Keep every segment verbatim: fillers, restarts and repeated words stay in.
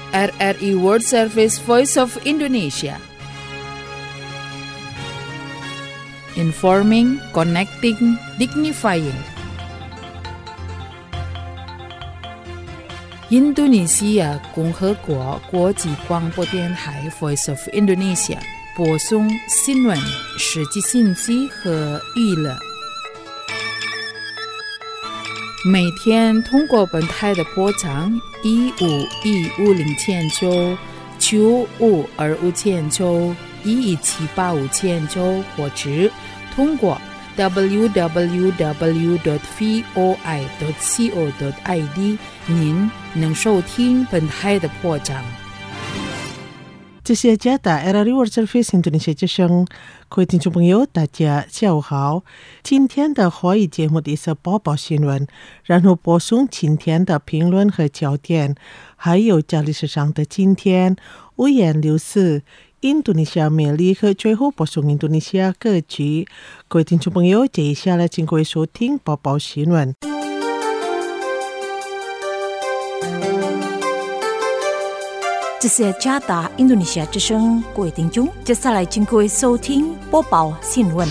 R R I World Service Voice of Indonesia. Informing, connecting, dignifying. 印度尼西亚共和国国际广播电台 Voice of Indonesia 播送新闻、实际信息和娱乐。每天通过本台的波长一五一五零千九、九五二五千九、一一七八五千九，或者通过 double-u double-u double-u dot voi dot co dot i d 您能收听本台的波长。 这是加拿大 R R I World Service Indonesia 之声，各位听众朋友，大家下午好。今天的华语节目的是播报新闻，然后播送今天的评论和焦点，还有家历史上的今天、五颜六色、印度尼西亚魅力和最后播送印度尼西亚歌曲。各位听众朋友，接下来请各位收听播报新闻。 这是加拿大印度尼西亚之声，各位听众，接下来请各位收听播报新闻。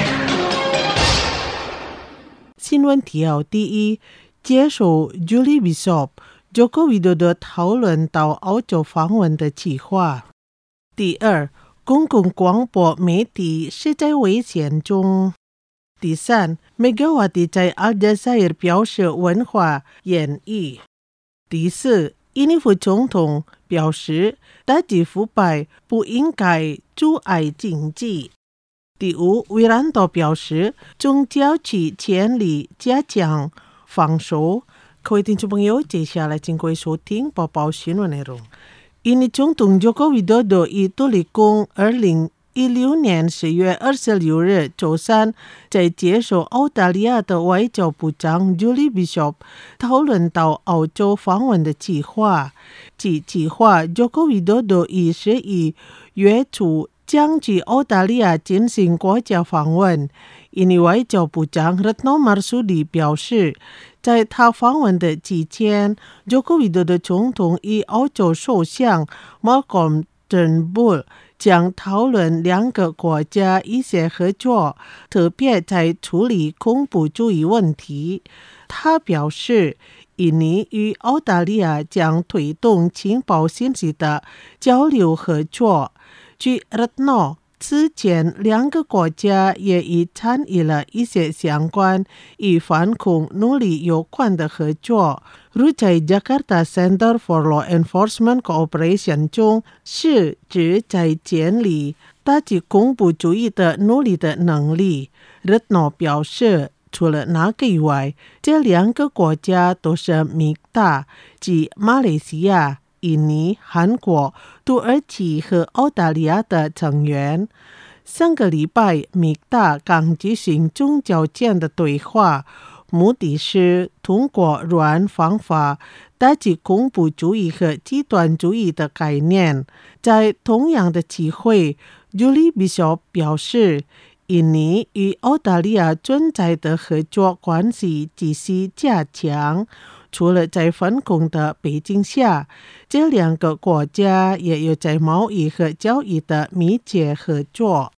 新闻提要：第一，接受 Julie Bishop Joko Widodo 讨论到澳洲访问的计划。第二，公共广播媒体是在危险中。第三，梅格瓦蒂在阿尔扎尔表示文化演绎。第四，印尼副总统表示，打击腐败不应该阻碍经济。第五，维兰多表示，宗教去建立加强防守。各位听众朋友，接下来请各位收听播报新闻内容。印尼总统 Joko Widodo 以独立公二零一六年十月二十六日周三在接受澳大利亚的外交部长 Julie Bishop 讨论到澳洲访问的计划。即计划 Joko Widodo 已是以月初将去澳大利亚进行国家访问。印尼外交部长 Retno Marsudi 表示，在他访问的期间 Joko Widodo 总统与澳洲首相 Malcolm Turnbull 将讨论两个国家一些合作，特别在处理恐怖主义问题。他表示，印尼与澳大利亚将推动情报信息的交流合作。据 Retno， 之前两个国家也已参与了一些相关与反恐努力有关的合作，如在 Jakarta Center for Law Enforcement Cooperation 中是指在建立打击恐怖主义的努力的能力。 Retno 表示，除了那个以外，这两个国家都是米大，即马来西亚、印尼、韩国、土耳其和澳大利亚的成员。上个礼拜，米大刚举行宗教间的对话，目的是通过软方法打击恐怖主义和极端主义的概念。在同样的机会， Julie Bishop 表示，印尼与澳大利亚存在的合作关系继续加强。除了在反恐的背景下，这两个国家也有在贸易和教育的密切合作。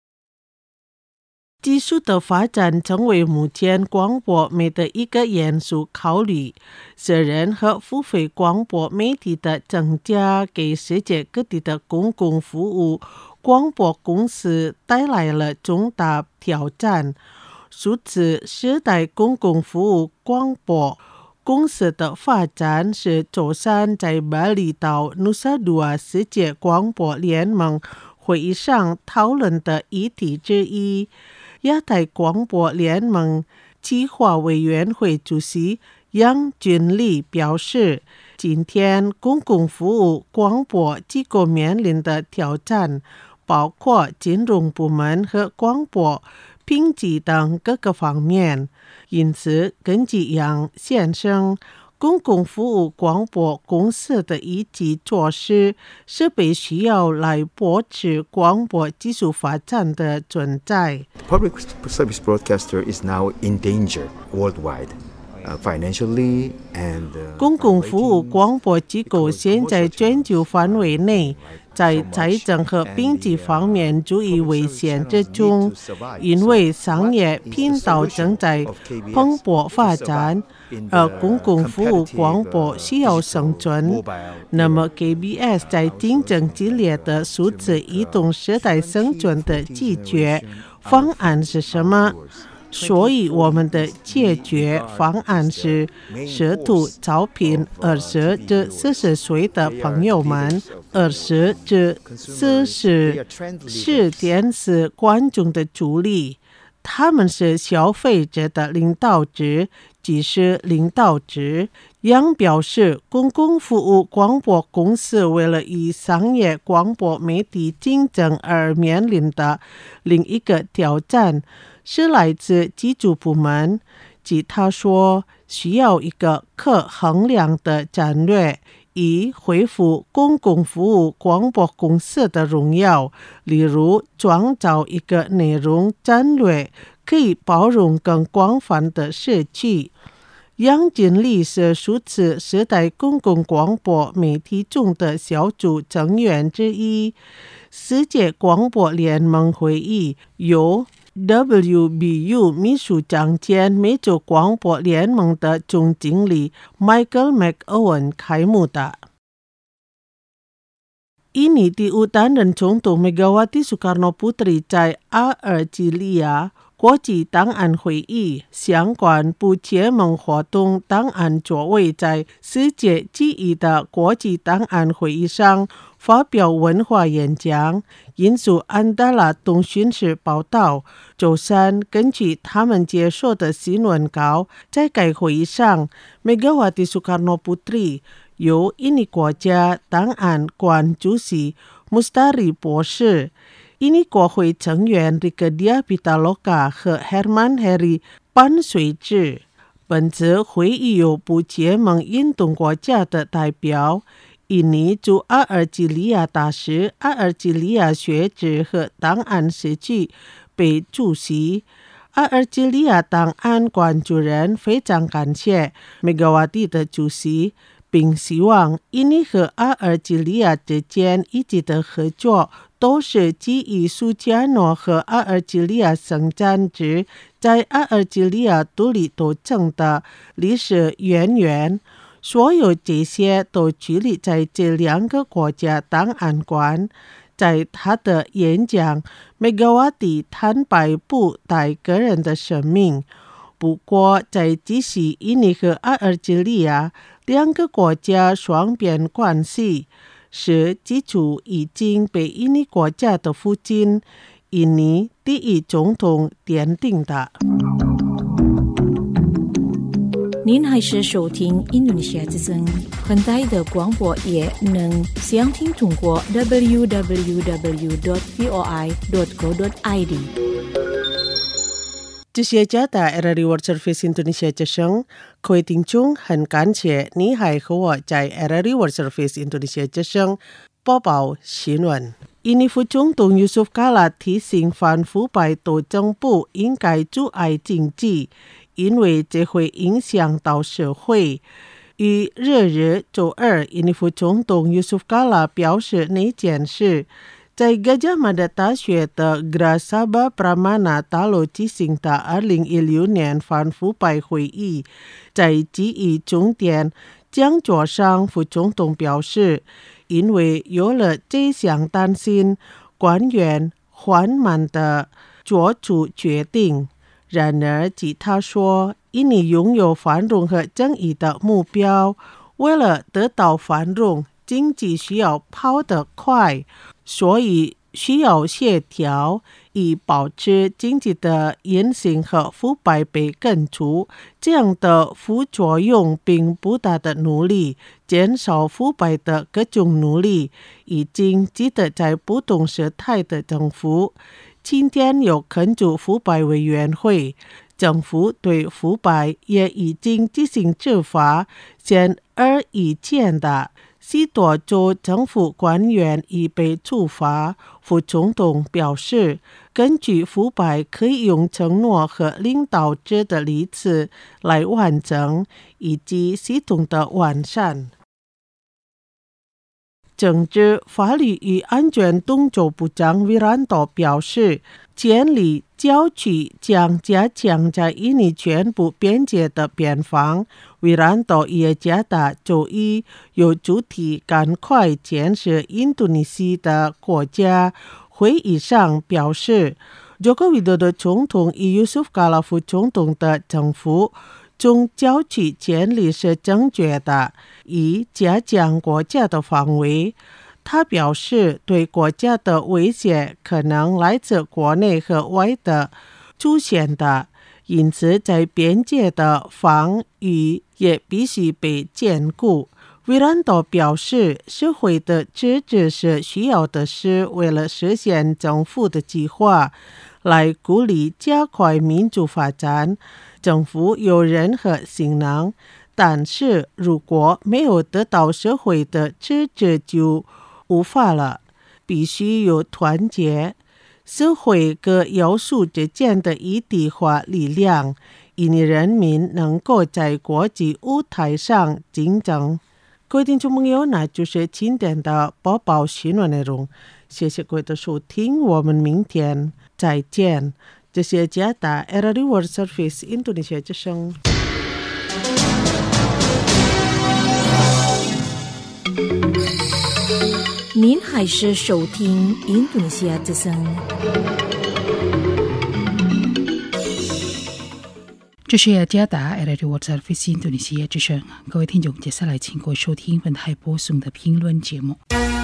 技术的发展成为目前广播媒的一个元素考虑。个人和付费广播媒体的增加，给世界各地的公共服务广播公司带来了重大挑战。数字时代公共服务广播公司的发展是周三在巴厘岛努萨杜瓦世界广播联盟会议上讨论的议题之一。亚太广播联盟企划委员会主席杨俊立表示，今天公共服务广播机构面临的挑战包括金融部门和广播评级等各个方面。因此，根据杨先生，公共服务广播公司的一级措施是必须要来保持广播技术发展的存在。 Public service broadcaster is now in danger worldwide. uh, financially and 公共服务广播机构现在全球范围内在财政和经济方面处于危险之中，因为商业频道正在蓬勃发展，而公共服务广播需要生存。那么 K B S 在竞争激烈的数字移动时代生存的解决方案是什么？所以我们的解决方案是试图招聘二十至四十岁的朋友们，二十至四十是电视观众的助力，他们是消费者的领导者，即是领导者。杨表示，公共服务广播公司为了与商业广播媒体竞争而面临的另一个挑战是来自技术部门，即他说需要一个可衡量的战略，以恢复公共服务广播公司的荣耀，例如创造一个内容战略，可以包容更广泛的社区。杨经理是数字时代公共广播媒体中的小组成员之一。世界广播联盟会议由 W B U 秘书长兼美洲广播联盟的总经理 Michael McOwen 开幕的。印尼第五担任总统 Megawati Soekarno Putri 在阿尔及利亚国际档案会议相关不结盟活动档案座位在世界记忆的国际档案会议上发表文化演讲。引述安达拉通讯社报道，周三根据他们接受的新闻稿，在该会议上 Megawati Soekarno Putri 由印尼国家档案馆主席 Mustari 博士，印尼国会成员 Rikedia Pitaloka 和 Herman Heri 伴随之。本次会议有不结盟运动国家的代表，印尼驻阿尔及利亚大使、阿尔及利亚学者和档案社区被出席。阿尔及利亚档案馆主任非常感谢 Megawati 的出席，并希望印尼和阿尔及利亚之间一直的合作都是基于苏加诺和阿尔及利亚生产者在阿尔及利亚独立斗争的历史渊源。所有这些都聚集在这两个国家档案馆。在他的演讲 Megawati 坦白不带个人的生命，不过在继续印尼和阿尔及利亚两个国家双边关系是基础已经被印尼国家的父亲印尼第一总统奠定的。 您还是收听印度尼西亚之声，很大的广播也能详听通过 double-u double-u double-u dot voi dot co dot i d。 这些家的 R R I World Service Indonesia 之声，各位听众很感谢你还和我在 R R I World Service Indonesia 之声播报新闻。印尼副总统 Yusuf Kala 提醒反腐败的政府应该阻碍经济，因为这会影响到社会。于日日周二，印尼副总统 Yusuf Kala 表示那件事在 Gajah Mada 大学的 Gera Sabha Pramana 大楼举行的二零一六年反腐败会议，在记忆重点讲座上，副总统表示，因为有了这项担心，官员缓慢地做出决定。然而，据他说，印尼拥有繁荣和正义的目标，为了得到繁荣，经济需要跑得快，所以需要协调，以保持经济的韧性和腐败被根除。这样的副作用并不大的努力，减少腐败的各种努力，已经值得在不同时态的政府。今天有根据腐败委员会，政府对腐败也已经进行执法。显而易见的，许多州政府官员已被处罚。副总统表示， 根据腐败可以用承诺和领导者的例子来完成，以及系统的完善。政治、法律与安全动作部长维兰多表示，建立郊区将加强在印尼全部边界的边防。维兰多也加大周一有主题赶快建设印度尼西的国家会议上表示，Joko Widodo总统与 Yusuf Kala副总统的政府中郊区建立是正确的，以加强国家的防卫。他表示，对国家的威胁可能来自国内和外的出现的，因此在边界的防御也必须被兼顾。维兰多表示，社会的支持是需要的事，为了实现政府的计划，来鼓励加快民主发展。政府有任何性能，但是如果没有得到社会的支持就无法了，必须有团结社会各要素之间的一体化力量，印尼人民能够在国际舞台上竞争。各位听众朋友，那就是今天的播报新闻内容，谢谢各位的收听，我们明天再见。这是加达 R R I World Service 印度尼西亚之声。 您还是收听印度尼西亚之声。 这是加达 R R I World Service 印度尼西亚之声。各位听众，接下来请各位收听本台播送的评论节目。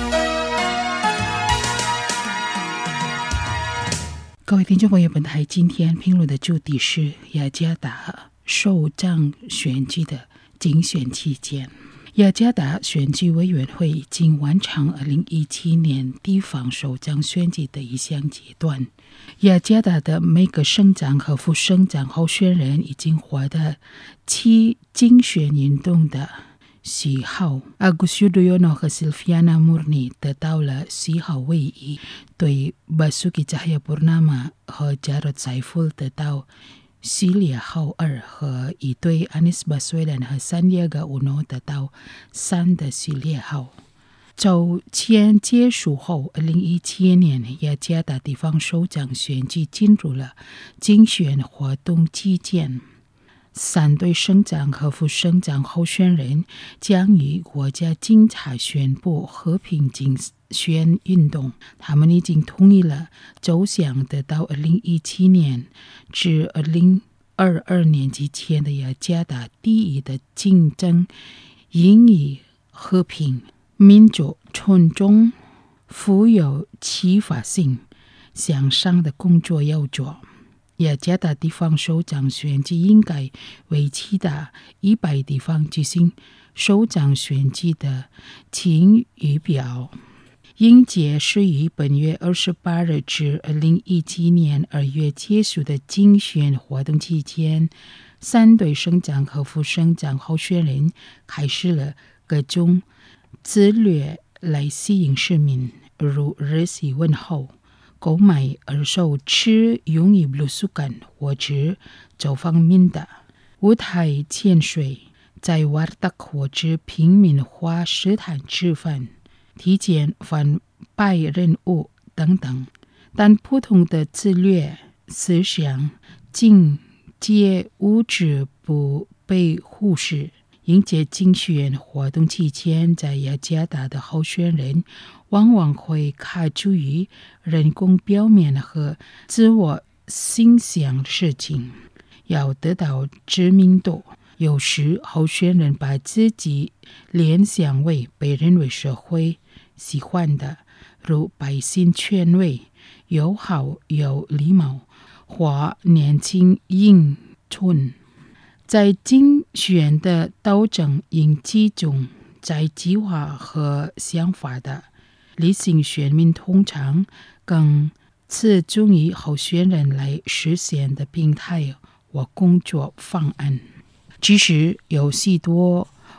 各位听众朋友，本台今天评论的主题是雅加达首长选举的竞选期间。雅加达选举委员会已经完成二零一七年地方首长选举的一项阶段。雅加达的每个省长和副省长候选人已经获得其竞选运动的喜好。Agus Yudhoyono 和 Silviana Murni 得到了喜好位移，对 Basuki Cahayapurnama 和 Jarod Saiful 得到系列号二，和一对 Anies Baswedan 和 Sandiaga Uno 得到三的系列号。周签结束后，二零一七年雅加达地方首长选举进入了竞选活动期间。三对省长和副省长候选人将与国家警察宣布和平竞选运动。他们已经同意了走向得到二零一七年至二零二二年之前的雅加达第一的竞争，应以和平、民主、尊重、富有启发性向上的工作要做。雅加达地方首长选举应该为其他一百地方举行首长选举的请预表。应届是于本月二十八日至二零一七年二月结束的竞选活动期间，三对省长和副省长候选人开始了各种策略来吸引市民，如热线问候、购买二手车用于露宿感或者走访民的舞台潜水，在瓦达或者平民化食堂吃饭、体检反败任务等等。但不同的策略思想境界物质不被忽视。迎接竞选活动期间，在雅加达的候选人往往会卡住于人工表面和自我形象的事情，要得到知名度。有时候选人把自己联想为被认为社会喜欢的，如百姓权威、友好、有礼貌或年轻英俊。在竞选的斗争应集中在计划和想法的理性选民，通常更侧重于候选人来实现的平台或工作方案。即使有许多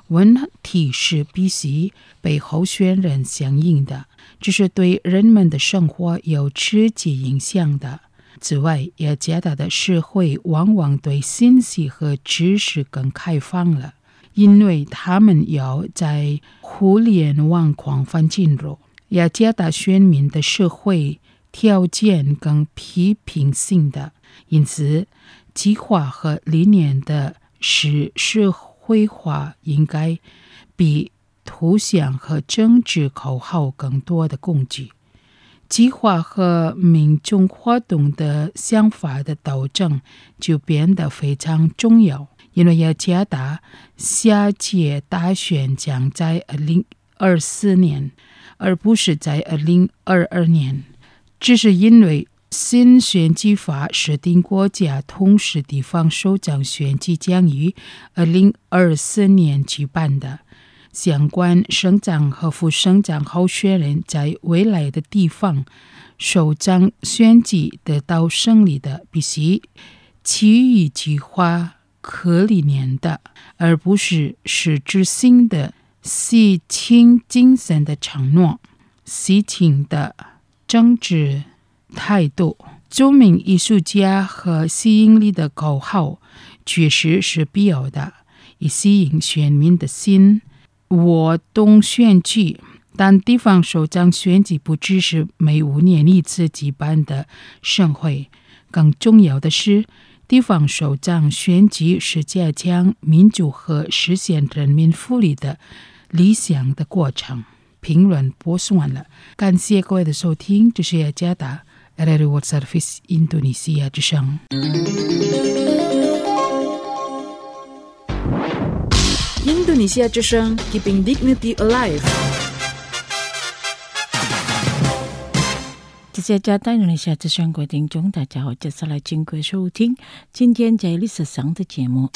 问题是必须被候选人响应的，这是对人们的生活有直接影响的。此外，雅加达的社会往往对信息和知识更开放了，因为他们要在互联网广泛进入。雅加达选民的社会条件更批评性的，因此计划和理念的是社会化应该比图像和政治口号更多的工具。计划和民众活动的想法的导正就变得非常重要，因为雅加达下届大选将在二零二四年，而不是在二零二二年。这是因为新选举法设定国家同时地方首长选举将于二零二四年举办的。相关省长和副省长候选人在未来的地方首长选举得到胜利的，必须基于计划和理念的，而不是实质性的事情精神的承诺、事情的政治态度。著名艺术家和吸引力的口号确实是必要的，以吸引选民的心。我懂选举，但地方首长选举不只是每五年一次举办的盛会，更重要的是，地方首长选举是加强民主和实现人民福利的理想的过程。评论播送完了，感谢各位的收听，这是雅加达 R R World Service 印度尼西亚之声。 印度尼西亚之声 Keeping Dignity Alive。 这些加拿大印度尼西亚之声各位听众大家好，接下来请各位收听今天在历史上的节目。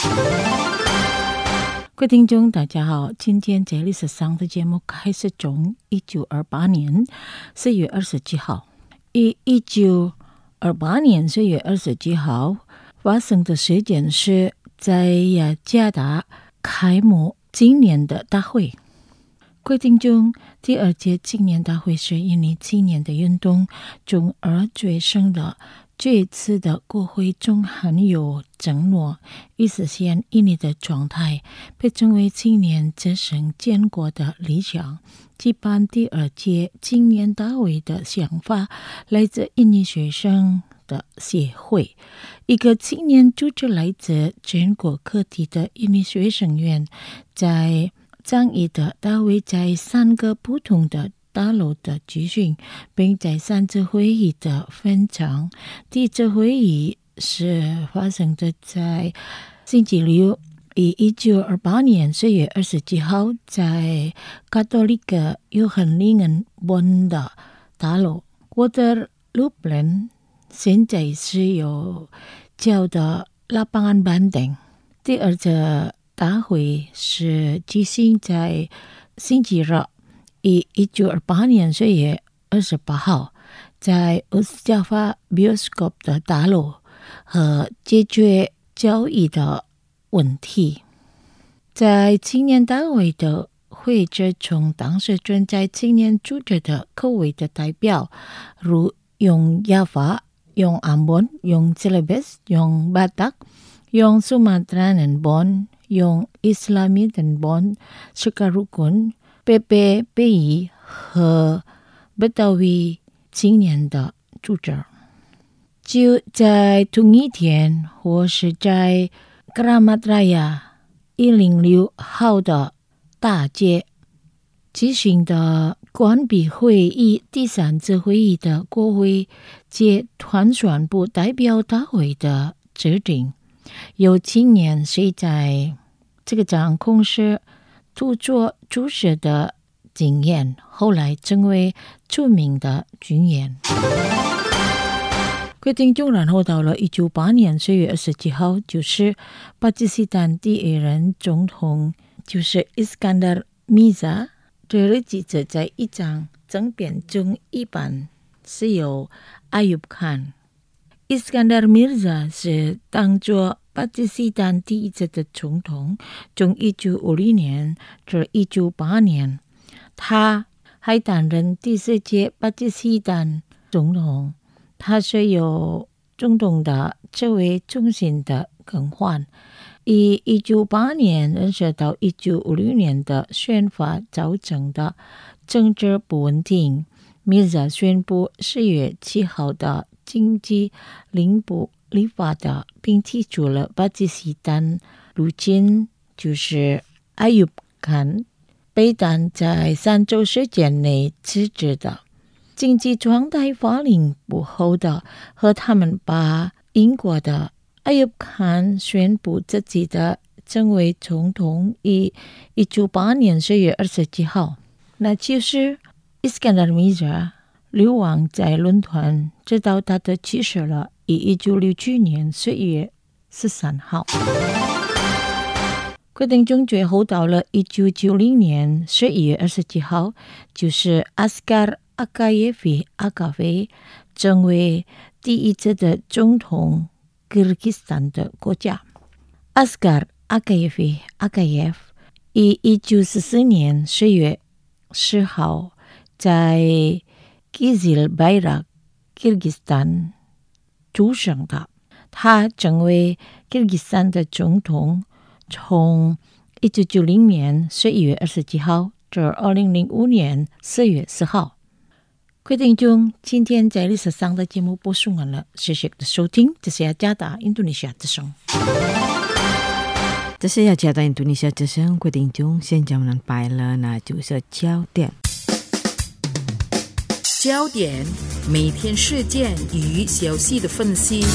各位听众大家好，今天在历史上的节目开始从一九二八年四月二十七号。以一九二八年四月二十七号发生的事件是在雅加达开幕今年的大会。各位听众，第二届青年大会是印尼青年的运动中而最盛的。这一次的国会中很有承诺，以实现印尼的状态，被称为青年自身建国的理想。举办第二届青年大会的想法来自印尼学生的协会，一个青年组织来自全国各地的印尼学生院，在倡议的大会在三个不同的大楼的举行，并在三次会议的分场。第一次会议是发生的在星期六，以一九二八年四月二十七号，在卡多利克约翰林恩本的大楼 Waterloopland， 现在是有叫的Lapangan Banteng。第二次大会是举行在星期日，以一九二八年四月二十八号，在乌斯加法 Bioscope 的大楼和解决交易的问题。在青年大会的会议中，当时正在青年组织的各位的代表，如用亚法、用安本、用 Celebes、用 Batak、用 Sumatran Bon、用 Islamic Bon、Sekarukun、P P P I 和 Betawi 青年的组织。就在同一天，或是在 Kramat Raya 一零六号的大街举行的关闭会议第三次会议的国会及团宣部代表大会的决定，有青年谁在这个掌控时突做主持的经验，后来成为著名的军演。决定中，然后到了一九八年四月二十七号，就是巴基斯坦第一任总统，就是 Iskandar Mirza 的日子，在一场政变中，一般是由 Ayub Khan。Iskandar Mirza 是当作巴基斯坦第一次的总统，从一九五零年至一九八年，他还担任第四届巴基斯坦总统。他是由总统的这位中心的更换，以一九八年认识到一九五六年的选法造成的政治不稳定。米扎宣布四月七号的经济领部立法的，并提出了巴基斯坦如今就是阿尤坎被弹在三周时间内辞职的。经济状态法令不好的和他们把英国的阿尤坎宣布自己的成为总统，以一九八年四月二十七号，那就是伊斯坎达尔米扎流亡在伦敦，直到他的去世了，以一九六七年四月十三号。决定中最后到了一九九零年十一月二十七号，就是阿斯卡尔阿卡耶夫阿卡菲成为第一次的总统吉尔吉斯坦的国家。阿斯卡尔阿卡耶夫阿卡耶夫以一九四四年十月十号在基兹拜拉吉尔吉斯坦出生的。他成为吉尔吉斯坦的总统，从一九九零年十一月二十七号至二零零五年四月四号。决定中，今天在历史上的节目播送完了，谢谢的收听。这是雅加达印度尼西亚之声。 这是雅加达印度尼西亚之声。决定中，现在我们摆了那就是焦点。 焦点，每天事件与消息的分析。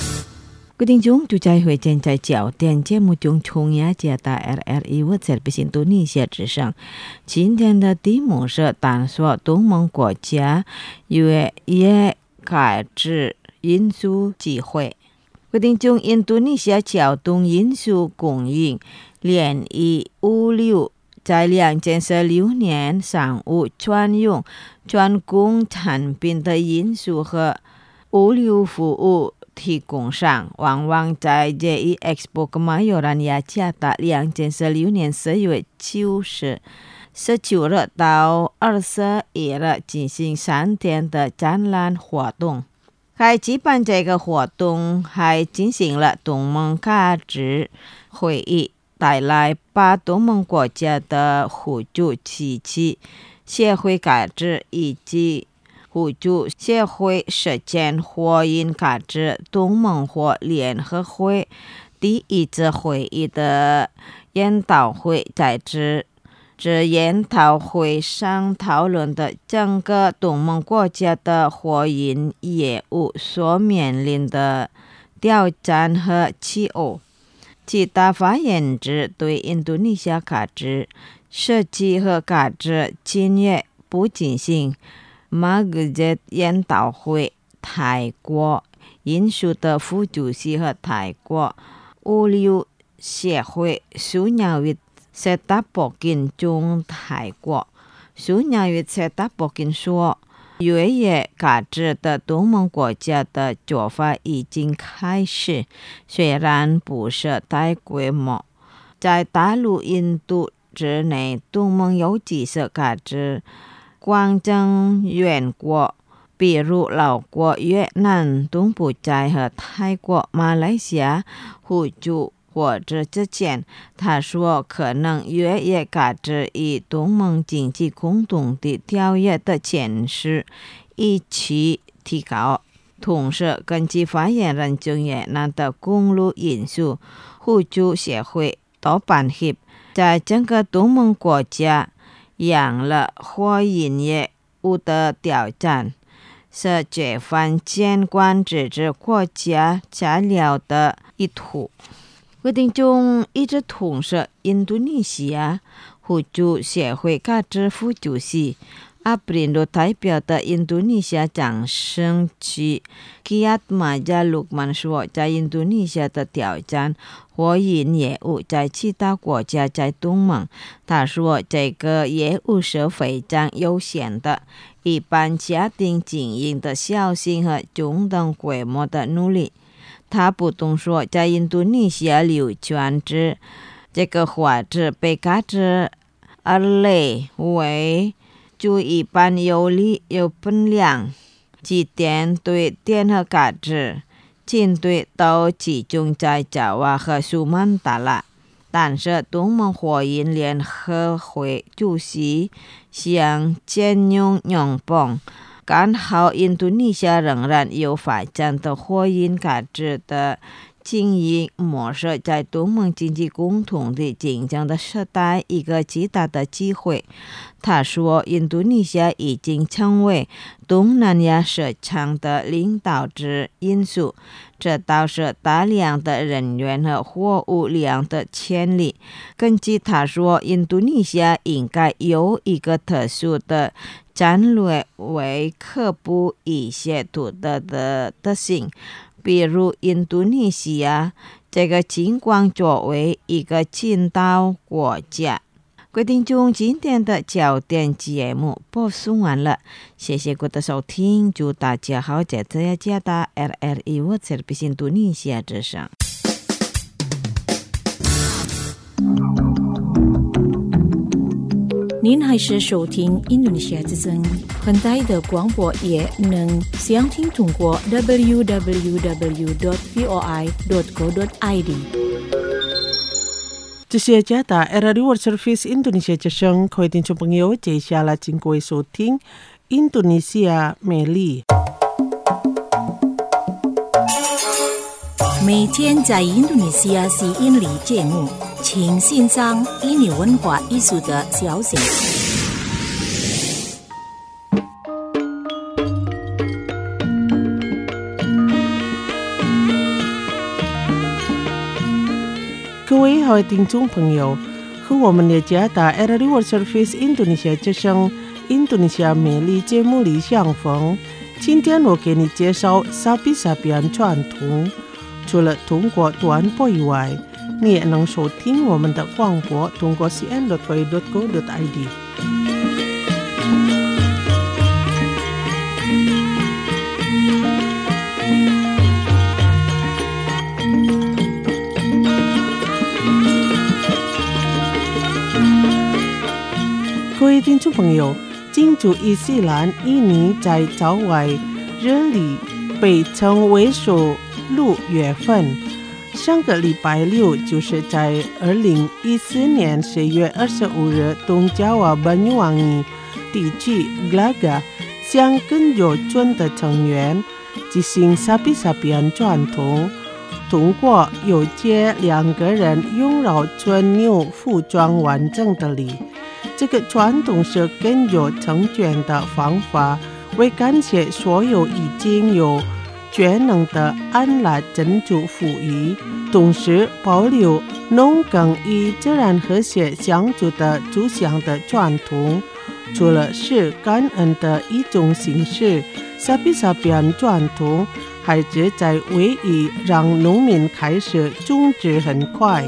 quyết định chung就在会见在焦点节目中从雅加达 R R E 我在印度尼西亚之声。今天的题目是探索东盟国家渔业改制因素机会。决定中印度尼西亚交通运输供应连一五六在两千十六年上午专用专供产品的运输和物流服务提供商，往往在 J E Expo Kemayoran 雅加达两千十六年十月九日十九日到二十一日进行三天的展览活动。还举办这个活动，还进行了东盟改制会议，带来把东盟国家的互助机器协会改制以及互助协会实践火影改制东盟或联合会第一次会议的研讨会在这这研讨会上讨论的整个东盟国家的火影业务所面临的挑战和气候。其他发言者对印度尼西亚改制设计和改制经验不进行马格杰研讨会，泰国运输的副主席和泰国物流协会苏鸟于塞达博金中泰国苏鸟于塞达博金说，渔业改制的东盟国家的做法已经开始，虽然不是大规模。在大陆印度之内，东盟有几次改制广征远国，比如老国越南、东埔寨和泰国、马来西亚互助或者之前，他说可能渔业改制与东盟经济共同的条约的前世一起提高。同时，根据发言人中越南的公路运输互助协会多半协在整个东盟国家养了货运业务的挑战，是这番监管自治国家材料的意图。决定中一直同时印度尼西亚互助协会改制副主席阿布林多代表的印度尼西亚长生区基亚马加鲁曼说，在印度尼西亚的挑战货运业务在其他国家在东盟。他说这个业务是非常有限的，一般家庭经营的小型和中等规模的努力。 他不懂说在印度尼西亚流传之这个话之被嘎之而类为就一般有理有分量几点对点和嘎之进对都集中在爪哇和苏曼达拉，但是东盟火影联合会主席向兼用用棒刚好印度尼西亚仍然有发展的火影嘎之的经营模式，在东盟经济共同的竞争的时代一个极大的机会。他说印度尼西亚已经成为东南亚市场的领导之因素，这导致大量的人员和货物量的潜力。根据他说，印度尼西亚应该有一个特殊的战略为克服一些独特的特性，比如印度尼西亚这个情况作为一个近岛国家。各位听众，今天的焦点节目播送完了，谢谢各位的收听，祝大家好，在这一家的 R R I World Service 印度尼西亚之上。 您还是收听印度尼西亚之声，很大的广播也能详听通过 double-u double-u double-u dot voi dot co dot i d。 这些家的 R R I World Service 印度尼西亚之声，各位听众朋友，接下来请各位收听印度尼西亚美丽。 每天在印度尼西亚吸引力节目，请欣赏印尼文化艺术的消息。 各位好听众朋友，和我们的家的 R R I World Service 印度尼西亚之声印度尼西亚美丽节目里相逢。今天我给你介绍萨比萨比安传统。除了通过短波以外，你也能收听我们的广播，通过 c n dot voi dot co dot i d。各位听众朋友，进驻伊斯兰印尼在早外日里被称为属六月份，上个礼拜六就是在二零一四年十月二十五日，东爪哇Banyuwangi地区 Glaga 向根有村的成员进行萨比萨比安传统，通过有接两个人拥绕村牛服装完整的礼。这个传统是根有成全的方法，为感谢所有已经有全能的安拉真主赋予，同时保留农耕与自然和谐相处的祖先的传统。除了是感恩的一种形式，萨比萨比安传统还是在为以让农民开始种植很快。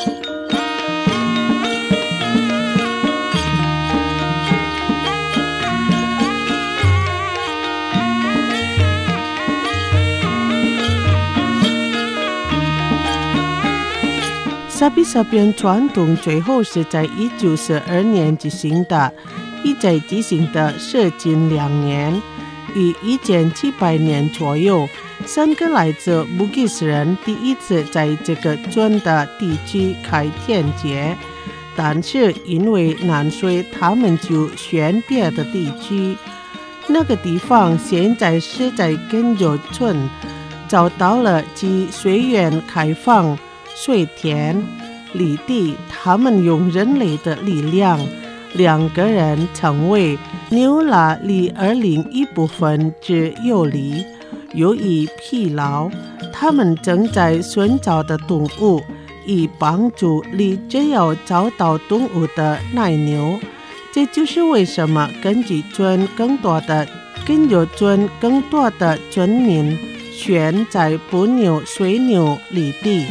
萨比萨比安传统最后是在一九四二年举行的，一再进行的是近两年。于一千七百年左右，三个来自布吉斯人第一次在这个村的地区开天节，但是因为难水，他们就选别的地区。那个地方现在是在根有村，找到了既水源开放水田犁地，他们用人类的力量，两个人成为牛拉犁而另一部分之有力。由于疲劳，他们正在寻找的动物，以帮助犁只要找到动物的奶牛。这就是为什么根据村更多的根有村更多的村民选在哺牛水牛犁地。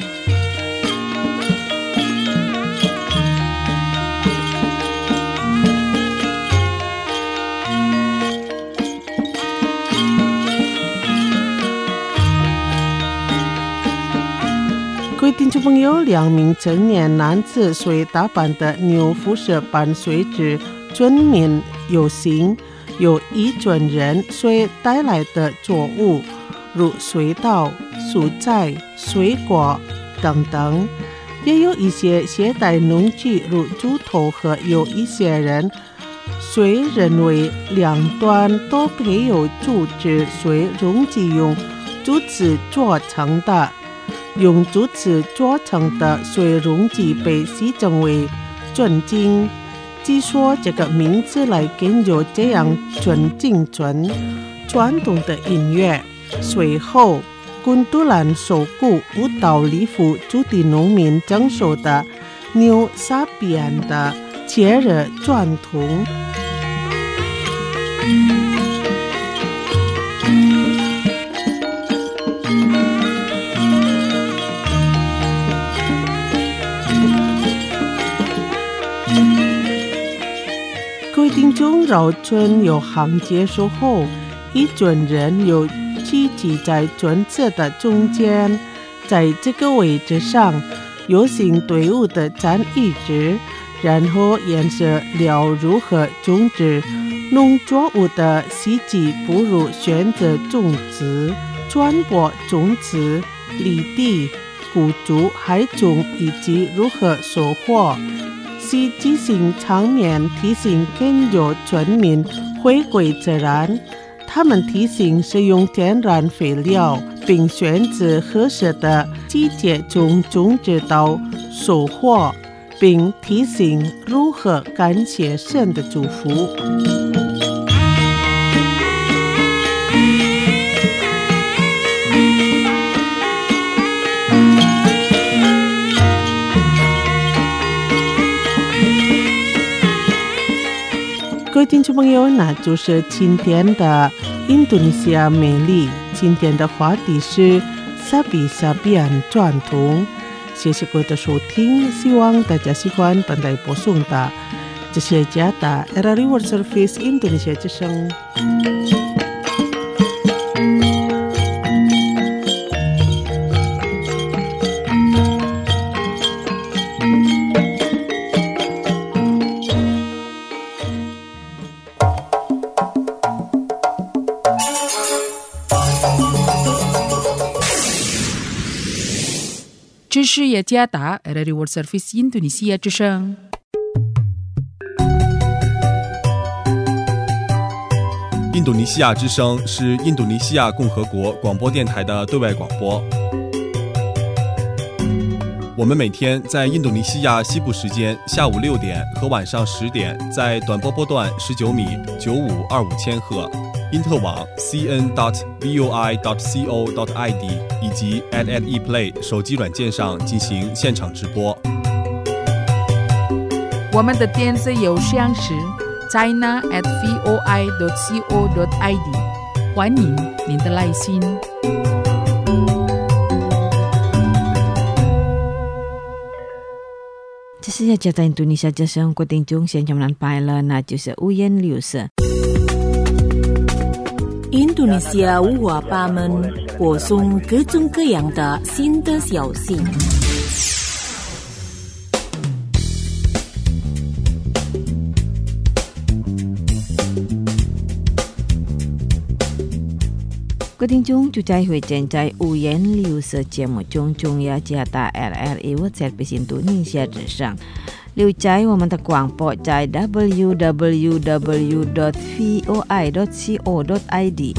众朋友，两名成年男子随打扮的牛辐射伴随着村民游行，有一准人所带来的作物，如水稻、蔬菜、水果等等，也有一些携带农具如猪头和有一些人虽认为两端都没有竹子，虽容易用竹子做成的，用竹子做成的虽容易被戏称为尊敬。据说这个名字来根由这样尊敬尊传统的音乐。随后昆都兰首股舞蹈礼服主地农民征收的牛沙边的节日传统。各位听众，绕村有行结束后，一群人有聚集在村子的中间，在这个位置上，游行队伍的站一直，然后沿着了如何种植农作物的细节，不如选择种植、传播种植、犁地、谷竹、海种以及如何收获。是即兴场面，提醒更多村民回归自然。他们提醒使用天然肥料，并选择合适的季节从种植到收获，并提醒如何感谢神的祝福。各位听众朋友，那就是今天的印度尼西亚美丽。今天的话题是萨比萨比安传统。谢谢各位的收听，希望大家喜欢本台播送的这些加达 R R I World Service 印度尼西亚之声。 知识也加达 R R I World Service 印度尼西亚之声。 印度尼西亚之声是印度尼西亚共和国广播电台的对外广播。我们每天在印度尼西亚西部时间下午六点和晚上十点，在短波波段十九米九五二五千赫。因特网 c n dot voi dot co dot i d 以及 at at ePlay 手机软件上进行现场直播。 我们的电子邮箱是 china at voi dot co dot i d， 欢迎您的来信。 这是要在印度尼西亚之声各听众现在们拜了，那就是五颜六色。 印度尼西亚五花八门，播送各种各样的新的消息。 各位听众，就在会见在五颜六色节目中，中央加大 R R I World Service 印度尼西亚之上。留在我们的广播在 w w w dot voi dot co dot i d。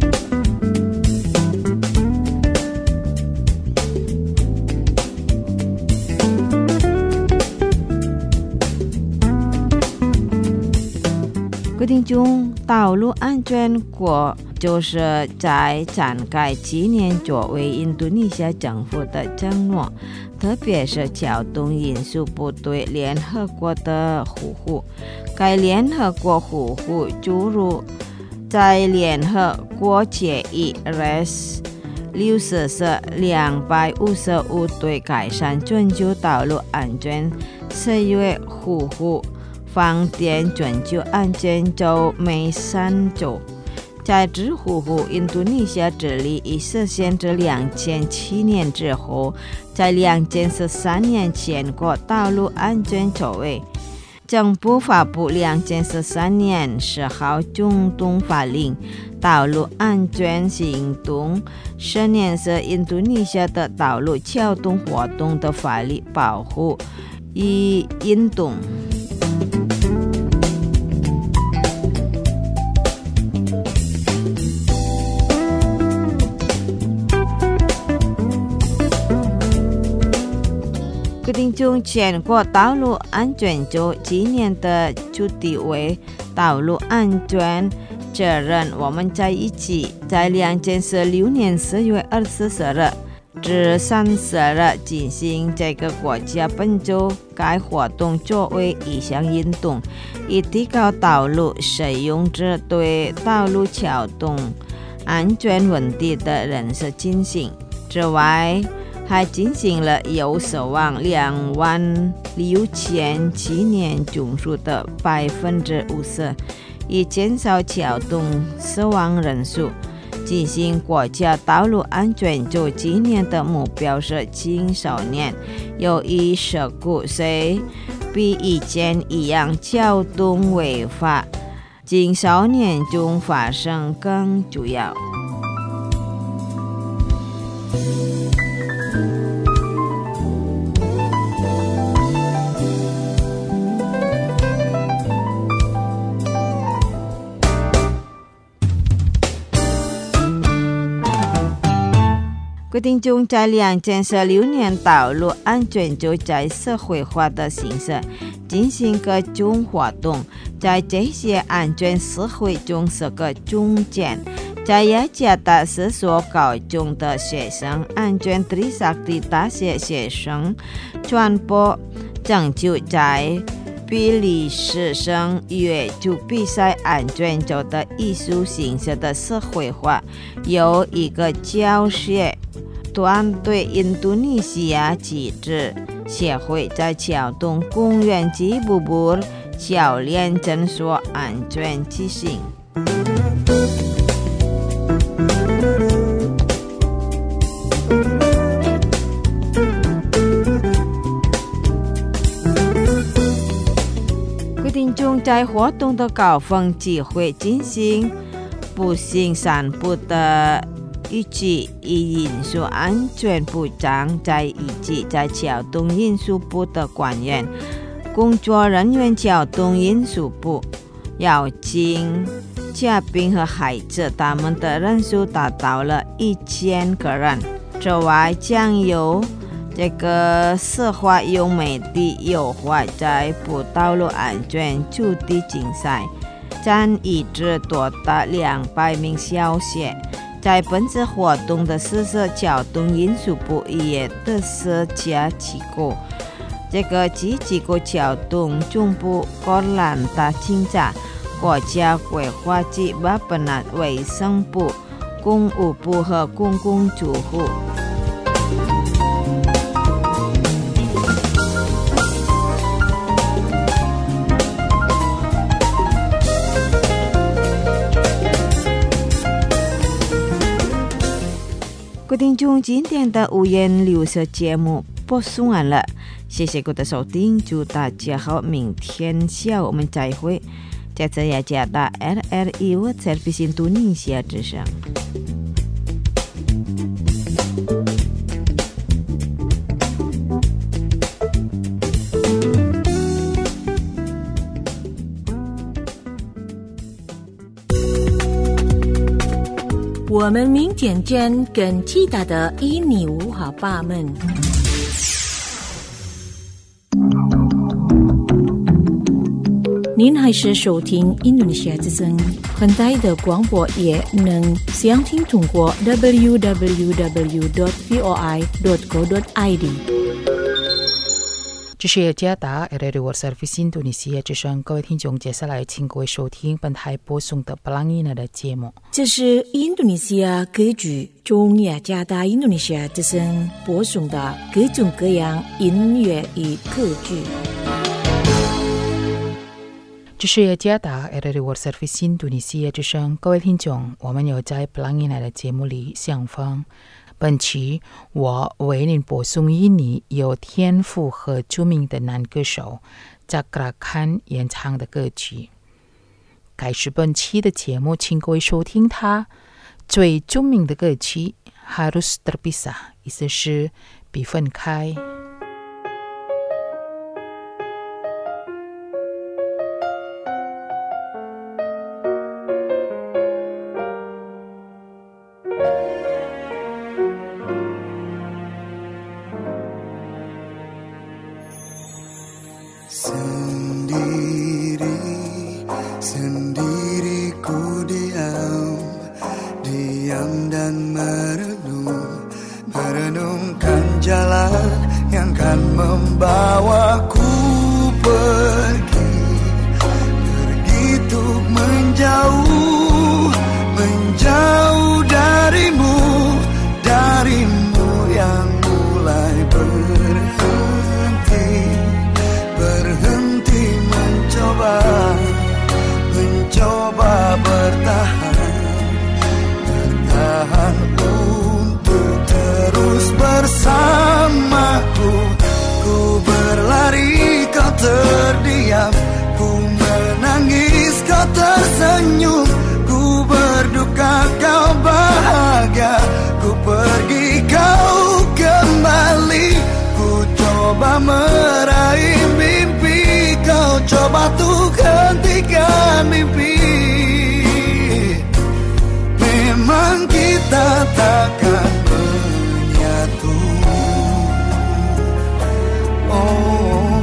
各位听众，道路安全国就是在展开今年作为印度尼西亚政府的承诺，特别是交通运输部对联合国的呼吁。该联合国呼吁诸如在联合国决议 res 六十四两百五十五对改善全球道路安全四月呼吁放电全球安全周每三周。 在直呼呼印度尼西亚这里已实现至两千七年之后，在两千十三年全国道路安全周位，政府发布两千十三年十号中动法令，道路安全行动十年是印度尼西亚的道路交通活动的法律保护与运动。决定中全国道路安全周今年的主题为道路安全责任我们在一起，在两千十六年四月二十四日至三十日进行这个国家本周该活动作为一项运动，以提高道路使用者对道路交通安全问题的认识进行。之外，还进行了有死亡两万六千七年总数的百分之五十，以减少交通死亡人数。进行国家道路安全周今年的目标是青少年由于事故虽比以前一样交通违法，青少年中发生更主要。决定中在两千十六年道路安全周在社会化的形式进行各种活动，在这些安全社会中是个中间，在雅加达四所高中的学生安全Trisakti大学学生传播拯救在比利时省阅读比赛安全周的艺术形式的社会化，由一个教学团队印度尼西亚机制协会在交通公园及步步教练诊所安全进行。决定中在活动的高峰期会进行步行散步的预计以运输安全部长在以及在交通运输部的官员、工作人员、交通运输部邀请嘉宾和孩子，他们的人数达到了一千个人。此外，将有这个社会优美的优化在步道路安全主题竞赛，占一至多达两百名小学。在本次活动的四所交通运输部也的四家机构，这个几机构交通总部、格兰达警察、国家规划及巴本纳卫生部、公务部和公共住户。决定中今天的五颜六色节目播送完了，谢谢各位的收听，祝大家好，明天下午我们再会。在这雅加达 R R I World Service Indonesia 之上。 我们明天见，更期待的印尼文化爸们。您还是收听印度尼西亚之声，很大的广播也能详听通过 double-u double-u double-u dot voi dot co dot i d。 这是雅加达 R R I World Service 印度尼西亚之声，各位听众，接下来请各位收听本台播送的布朗伊纳的节目。 这是印度尼西亚歌剧中雅加达印度尼西亚之声播送的各种各样音乐与歌剧。 这是雅加达 R R I World Service 印度尼西亚之声，各位听众，我们有在布朗伊奈的节目里相逢。本期我为您播送印尼有天赋和著名的男歌手扎格拉坎演唱的歌曲。开始本期的节目，请各位收听他最著名的歌曲 Harus Terpisah， 意思是必分开。 Terdiam, ku menangis, kau tersenyum, ku berduka, kau bahagia, ku pergi, kau kembali, ku coba meraih mimpi, kau coba tuh hentikan mimpi. Memang kita takkan menyatu. Oh,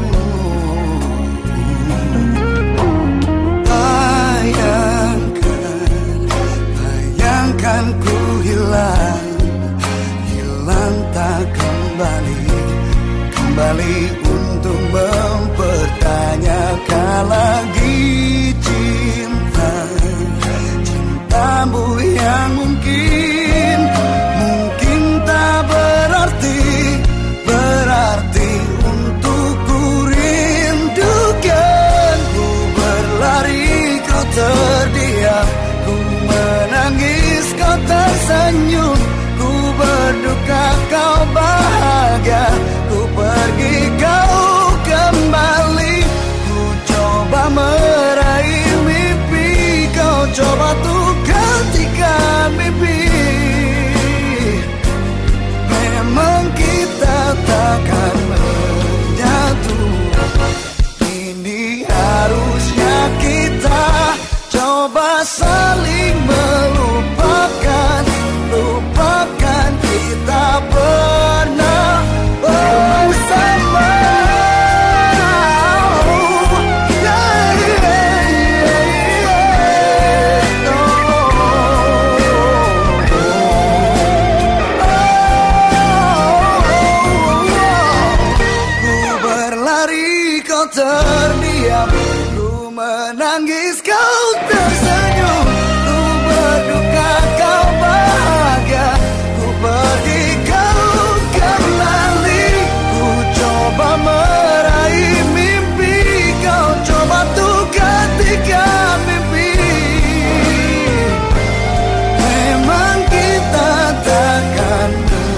kan ku hilang, hilang tak kembali, kembali untuk mempertanyakan lagi cinta, cintamu yang mungkin, mungkin tak berarti, berarti untukku rindukan, ku berlari kau terdiam, ku menangis kau tersenyum, ku berduka kau bahagia, ku pergi kau kembali, ku coba meraih mimpi, kau coba tuh gantikan mimpi. Memang kita takkan menyatu, ini harusnya kita coba saling melupakan, lupakan kita pernah bersama. Oh, yeah, yeah, yeah. Oh, oh, oh, oh. Ku berlari kau terdiam, ku menangis kau tersenyum, ku berduka kau bahagia, ku pergi kau kembali, ku coba meraih mimpi, kau coba tuh gantikan mimpi. Memang kita takkan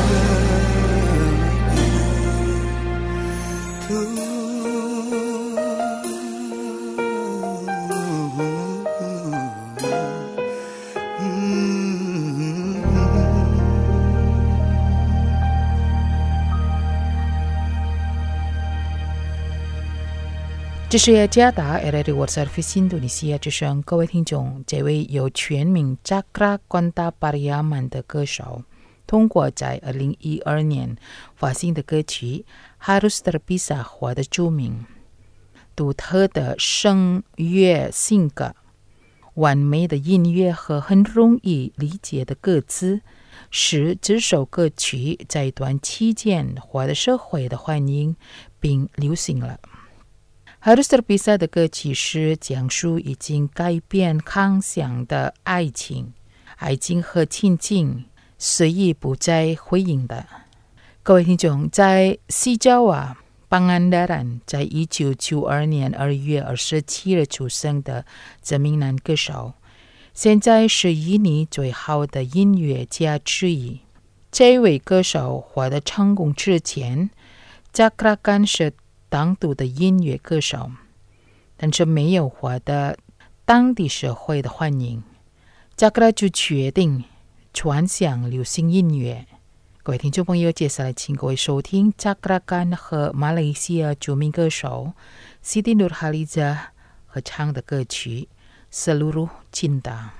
menyatu. 这是雅加达 R R I World Service 印度尼西亚之声，各位听众，这位有全名扎格拉关达巴里亚曼的歌手，通过在二零一二年发行的歌曲 Harus Terpisah 获得著名。独特的声乐性格，完美的音乐和很容易理解的歌词，使这首歌曲在短期间获得社会的欢迎，并流行了。Harus Terpisah 的歌曲是讲述已经改变方向的爱情，爱情和亲近随意不再回应的。各位听众，在西爪哇 Pangandaran，在一九九二年二月二十七日出生的这名男歌手，现在是印尼最好的音乐家之一。这位歌手获得成功之前，扎克拉甘是当地的音乐歌手，但是没有获得当地社会的欢迎。扎克拉就决定转向流行音乐。各位听众朋友，接下来请各位收听扎克拉甘和马来西亚著名歌手 Siti Nurhaliza 合唱的歌曲《Seluruh Cinta》。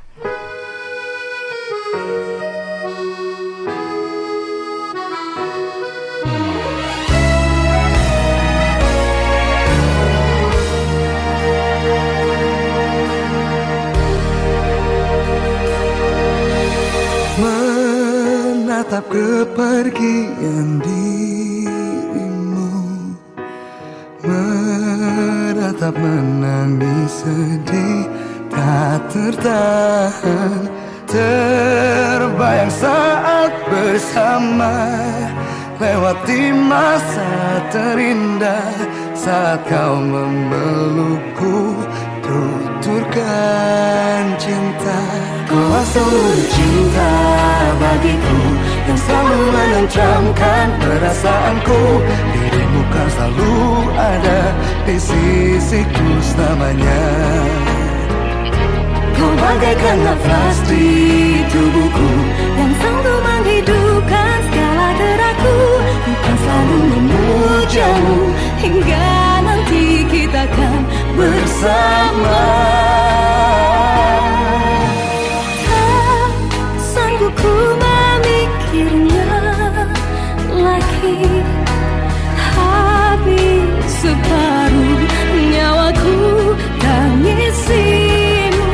Menatap kepergian dirimu, menatap menangis sedih tak tertahan, terbayang saat bersama, lewati masa terindah saat kau memelukku, tuturkan cinta. Kau seluruh cinta bagiku yang selalu menenteramkan perasaanku. Dirimu kan selalu ada di sisiku selamanya. Kau bagaikan nafas di tubuhku yang selalu menghidupkan segala gerakku. Ku kan selalu memujamu hingga nanti kita kan bersama. Ku memikirnya lagi, habis separuh nyawaku tangisimu.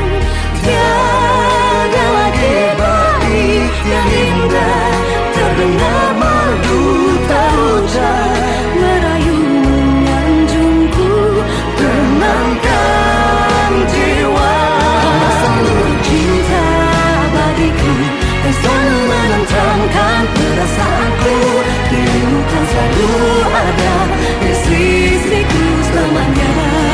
Tiada lagi baik yang indah terdengar merdu tak hujan, merayu menyanjungku, tenangkan jiwa. Seluruh cinta bagiku selalu menenteramkan perasaanku. Dirimu kan selalu ada di sisiku selamanya.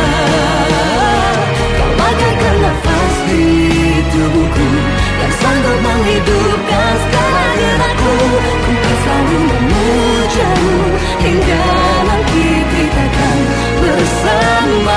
Kau bagaikan nafas di tubuhku yang sanggup menghidupkan segala gerakku. Ku kan selalu memujamu hingga nanti kita kan bersama.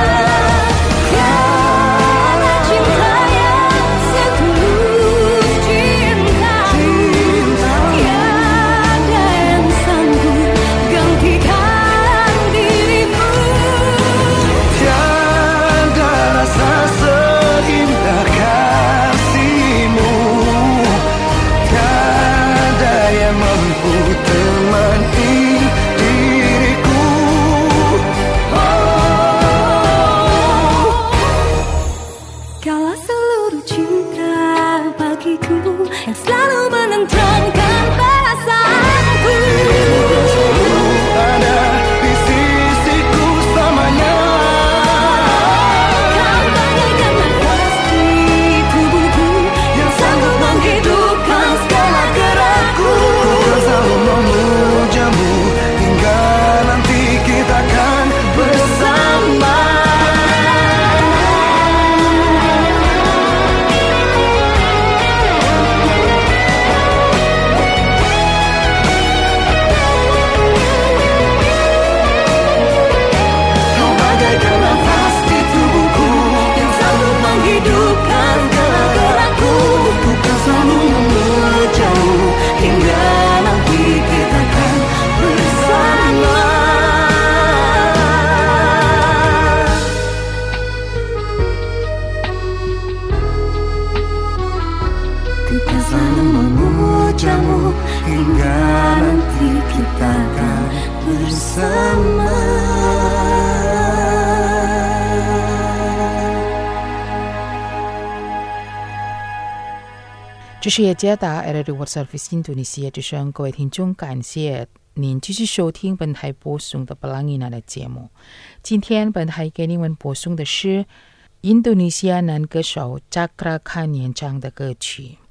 bersama. 这是耶加达 R R World Service Indonesia 之声，各位听众，感谢您继续收听本台播送的布朗伊娜的节目。今天本台给你们播送的是印度尼西亚男歌手扎克拉坎演唱的歌曲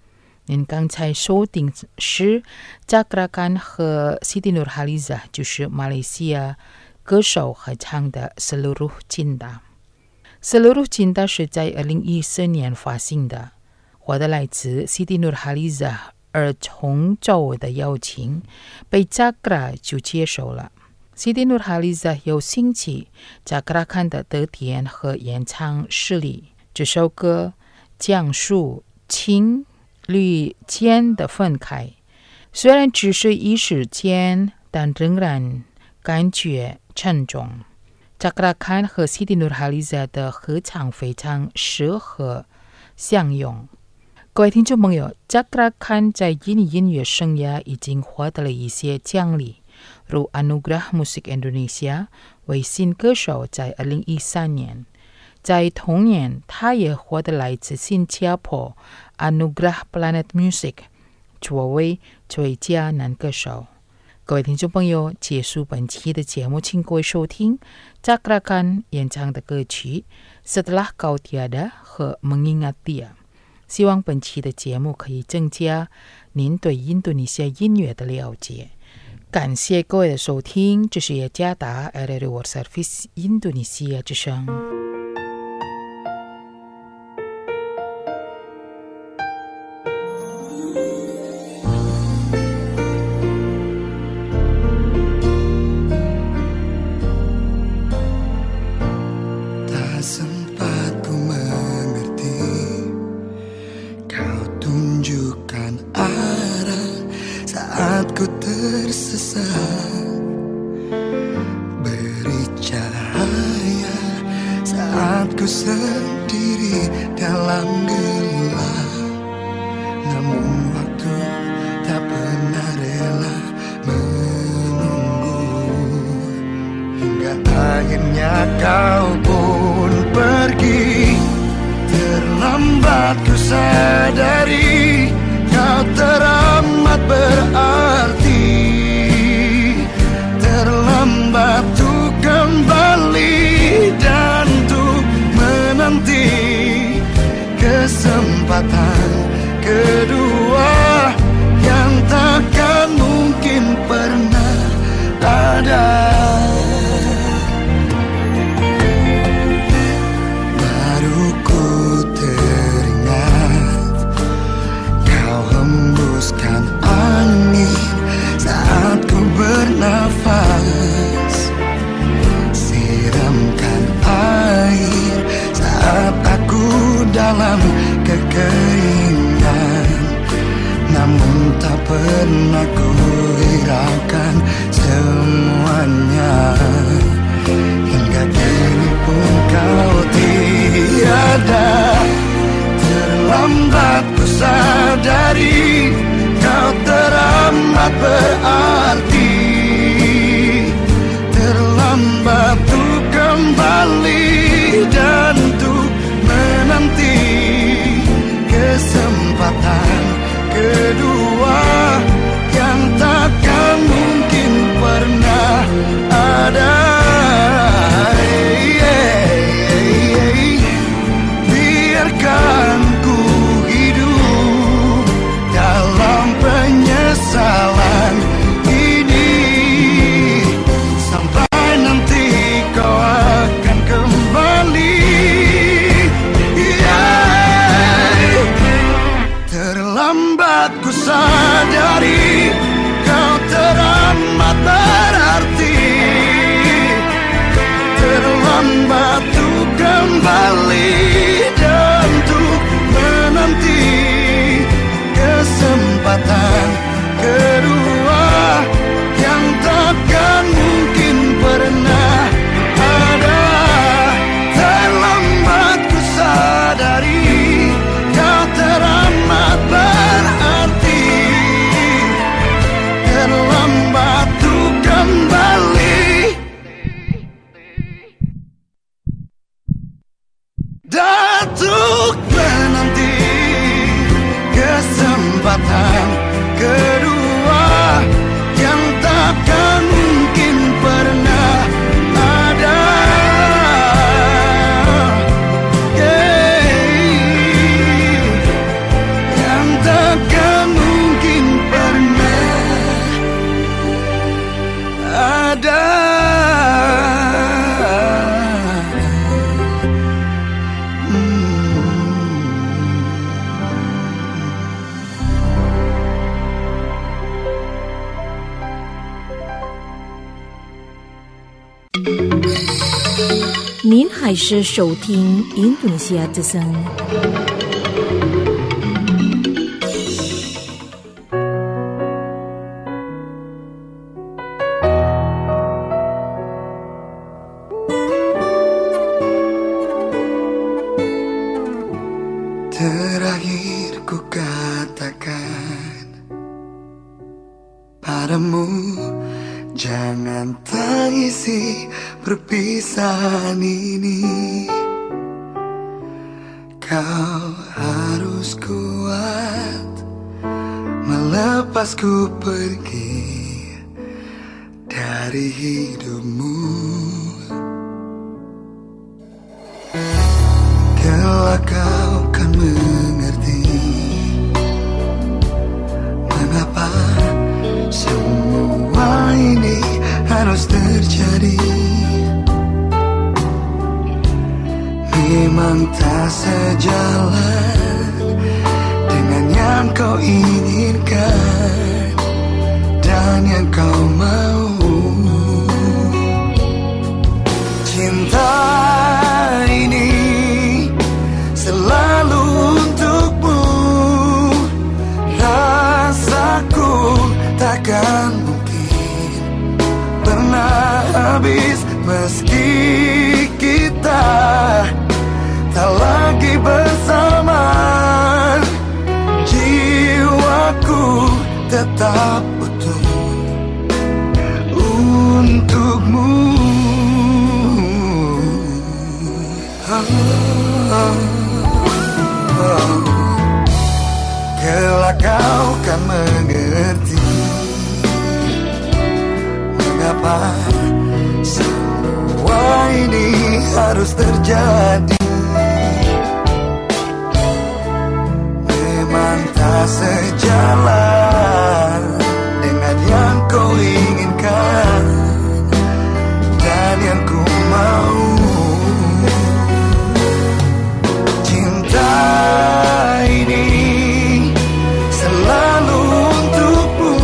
您刚才收听是 Cakra Khan 和 Siti Nurhaliza 就是马来西亚歌手合唱的 Seluruh Cinta。 Seluruh Cinta 是在二零一四年发行的，获得来自 Siti Nurhaliza 而从周的邀请，被 Cakra 就接受了。 Siti Nurhaliza 有兴起 Cakra Khan 的得点和演唱实力。这首歌讲述情侣间的分开，虽然只是一时间，但仍然感觉沉重。 Cakra Khan 和 Siti Nurhaliza 的合唱非常适合相用。各位听众朋友， Cakra Khan 在印尼音乐生涯已经获得了一些奖励，如 Anugerah Musik Indonesia 为新歌手在二零一三年。 在同年，他也获得来自新加坡 Anugerah Planet Music 作为最佳男歌手。各位听众朋友，结束本期的节目，请各位收听 Cakra Khan 演唱的歌曲 Setelah Kau Tiada 和 Mengingat Dia。 希望本期的节目可以增加您对印度尼西亚音乐的了解。感谢各位的收听，这是雅加达 R R I World Service 印度尼西亚之声。 Ku tersesat, beri cahaya saat ku sendiri dalam gelap. Namun waktu tak pernah rela menunggu, hingga akhirnya kau pun pergi. Terlambat ku sadari kau teramat berarti. Terlambat tuh kembali dan tuh menanti kesempatan kedua yang takkan mungkin pernah ada. Baru ku teringat kau hembuskan angin saat ku bernafas, siramkan air saat aku dalam kekeringan. Namun tak pernah ku hiraukan semuanya, hingga kini pun kau tiada. Terlambat ku sadari kau teramat berarti. Terlambat tuh kembali dan tuh menanti kesempatan kedua yang takkan mungkin pernah ada. Biarkan ku hidup dalam penyesalan ini sampai nanti kau akan kembali. Yeah. Terlambat ku sadari kau teramat berarti. Terlambat tuh kembali dan tuh menanti kesempatan kedua yang takkan mungkin pernah ada. Terlambat ku sadari kau teramat berarti. Terlambat tuh kembali datuk menanti kesempatan kedua yang takkan mungkin pernah ada. Yeah. Yang takkan 您还是收听印度尼西亚之声。 Terakhir ku katakan padamu, jangan tangisi perpisahan ini. Kau harus kuat melepasku pergi dari hidupmu. Kelak kau kan mengerti mengapa semua ini harus terjadi. Memang tak sejalan dengan yang kau inginkan dan yang kau mau. Cinta ini selalu untukmu, rasaku takkan mungkin pernah habis meski kita tak lagi bersama. Jiwaku tetap utuh untukmu. Oh. Kelak kau kan mengerti mengapa semua ini harus terjadi. Memang tak sejalan dengan yang kau inginkan dan yang ku mau. Ini selalu untukmu,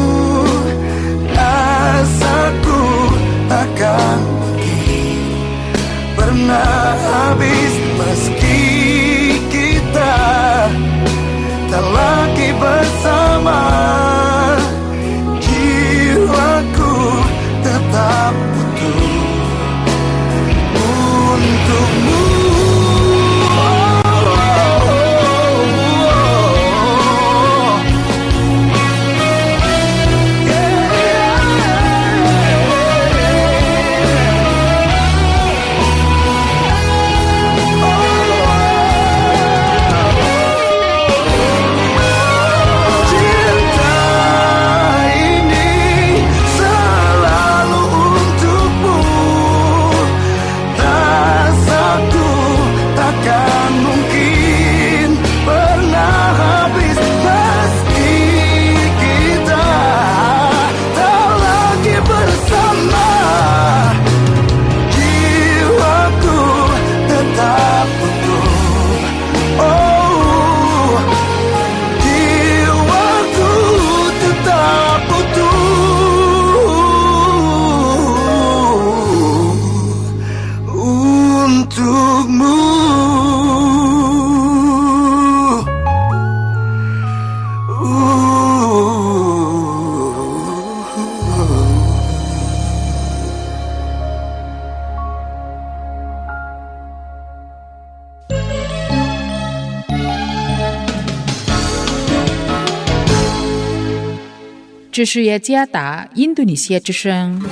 rasaku takkan mungkin pernah habis meski kita tak lagi bersama. Jiwaku tetap utuh untukmu. 这是雅加达印度尼西亚之声。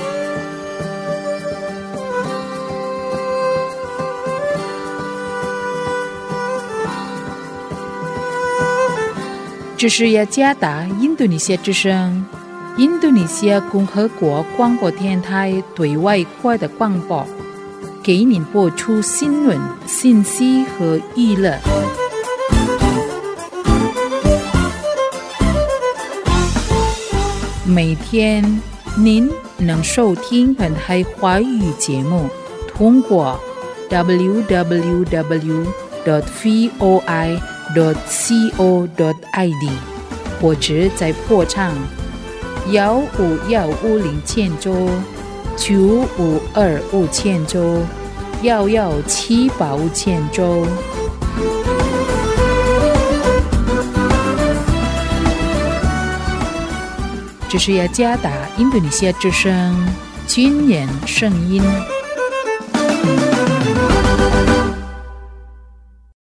这是雅加达印度尼西亚之声，印度尼西亚共和国广播电台对外国的广播，给您播出新闻、信息和娱乐。每天您能收听本台华语节目，通过 double-u double-u double-u dot voi dot co dot i d 或者在破唱幺五幺五零千周九五二五千周遥遥七八五千州。这是雅加达印度尼西亚之声军人声音。